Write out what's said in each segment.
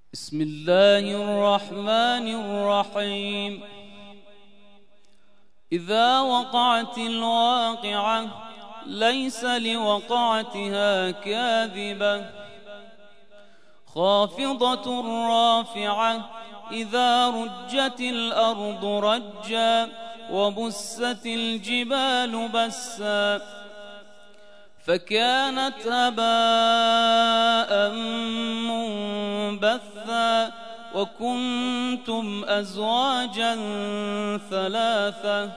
بسم الله الرحمن الرحيم. إذا وقعت الواقعة ليس لوقعتها كاذبة خافضة رافعة إذا رجت الأرض رجا وبست الجبال بسا فكانت هباء منبثا وكنتم أزواجا ثلاثة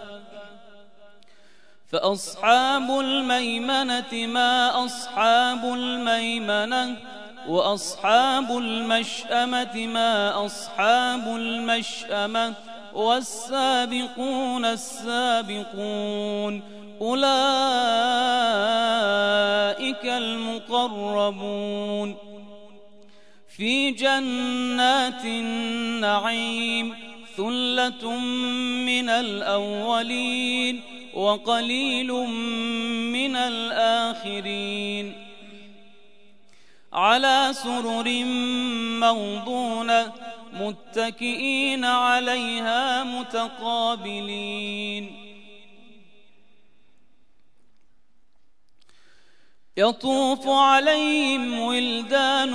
فأصحاب الميمنة ما أصحاب الميمنة وأصحاب المشأمة ما أصحاب المشأمة والسابقون السابقون أولئك المقربون في جنات النعيم ثلة من الأولين وقليل من الآخرين على سرر موضونة متكئين عليها متقابلين يطوف عليهم ولدان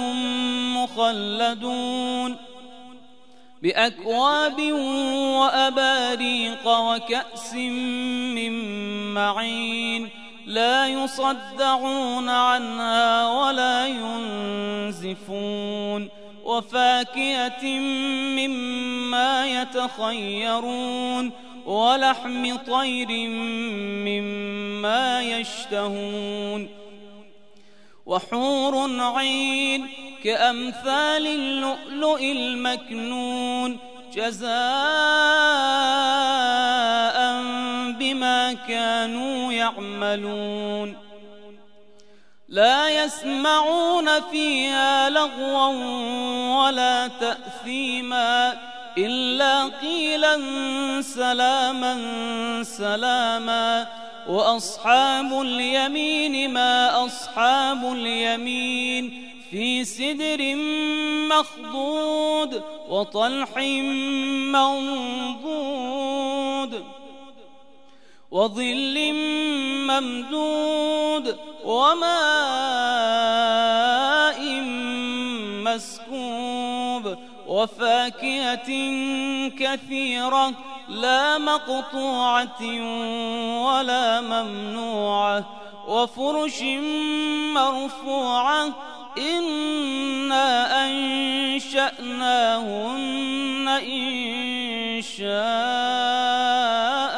مخلدون بأكواب وأباريق وكأس من معين لا يصدعون عنها ولا ينزفون وفاكهة مما يتخيرون ولحم طير مما يشتهون وحور عين كأمثال اللؤلؤ المكنون جزاء بما كانوا يعملون لا يسمعون فيها لغوا ولا تأثيما إلا قيلا سلاما سلاما وأصحاب اليمين ما أصحاب اليمين في سدر مخضود وطلح منضود وظل ممدود وماء مسكوب وفاكهة كثيرة لا مقطوعة ولا ممنوعة وفرش مرفوعة إنا أنشأناهن إنشاء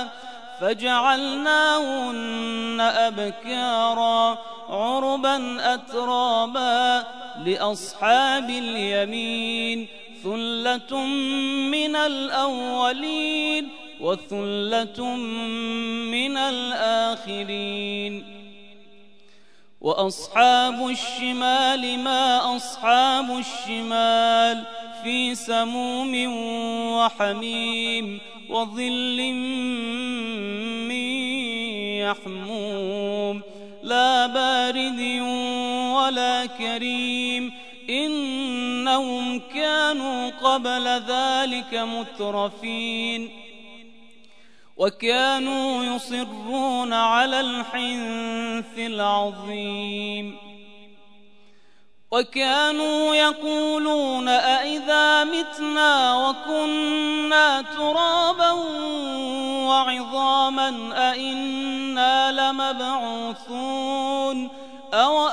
فجعلناهن أبكارا عربا أترابا لأصحاب اليمين ثلة من الأولين وثلة من الآخرين وأصحاب الشمال ما أصحاب الشمال في سموم وحميم وظل من يحموم لا بارد ولا كريم إنهم كانوا قبل ذلك مترفين وكانوا يصرون على الحنث العظيم وكانوا يقولون أئذا متنا وكنا ترابا وعظاما أئنا لمبعوثون أو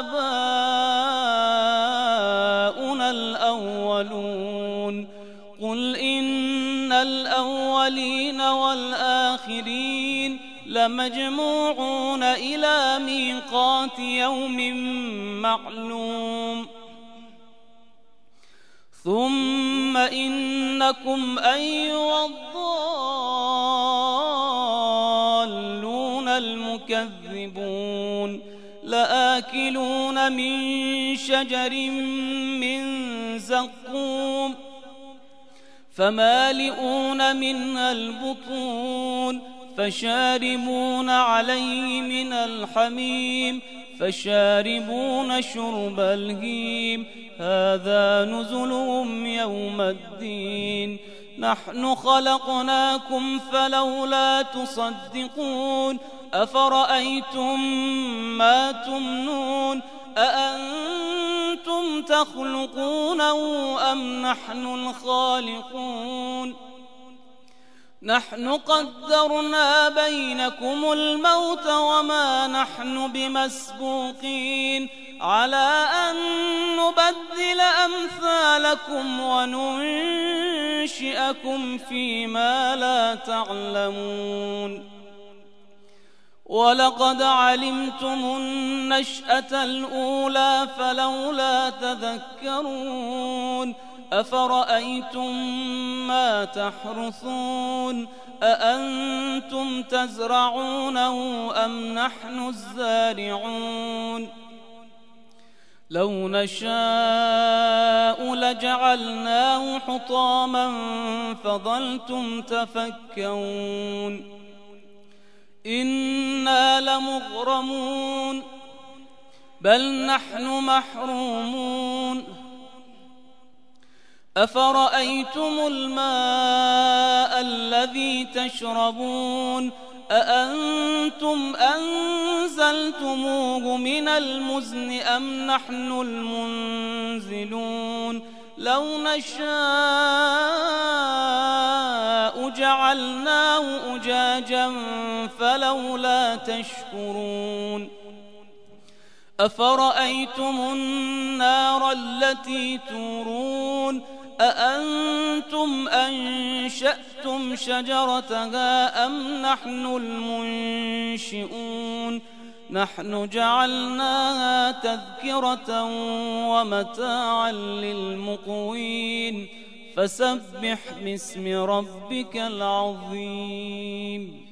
آباؤنا الأولون قل إن الأولين والآخرين لمجموعون إلى ميقات يوم معلوم ثم إنكم أيها الضالون المكذبون لآكلون من شجر من زقوم فمالئون منها البطون فشاربون عليه من الحميم فشاربون شرب الهيم هذا نزلهم يوم الدين نحن خلقناكم فلولا تصدقون أفرأيتم ما تمنون أأنتم تخلقونه أم نحن الخالقون نحن قدرنا بينكم الموت وما نحن بمسبوقين على أن نبدل أمثالكم وننشئكم فيما لا تعلمون ولقد علمتم النشأة الأولى فلولا تذكرون أفرأيتم ما تحرثون أأنتم تزرعونه أم نحن الزارعون لو نشاء لجعلناه حطاما فظلتم تفكرون إنا لمغرمون بل نحن محرومون أفرأيتم الماء الذي تشربون أأنتم أنزلتموه من المزن أم نحن المنزلون لو نشاء جعلناه أجاجا فلولا تشكرون أفرأيتم النار التي تورون أأنتم أنشأتم شجرتها أم نحن المنشئون نحن جعلناها تذكرة ومتاعا للمقوين فسبح باسم ربك العظيم